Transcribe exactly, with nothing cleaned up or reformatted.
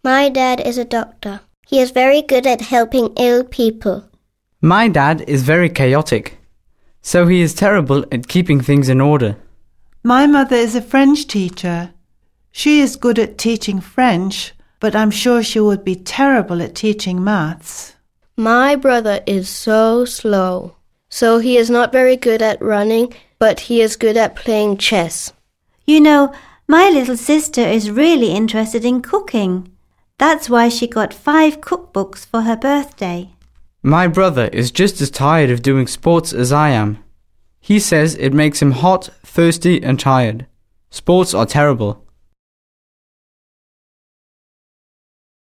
My dad is a doctor. He is very good at helping ill people. My dad is very chaotic, so he is terrible at keeping things in order. My mother is a French teacher. She is good at teaching French, but I'm sure she would be terrible at teaching maths. My brother is so slow, so he is not very good at running, but he is good at playing chess. You know, my little sister is really interested in cooking. That's why she got five cookbooks for her birthday. My brother is just as tired of doing sports as I am. He says it makes him hot, thirsty and tired. Sports are terrible.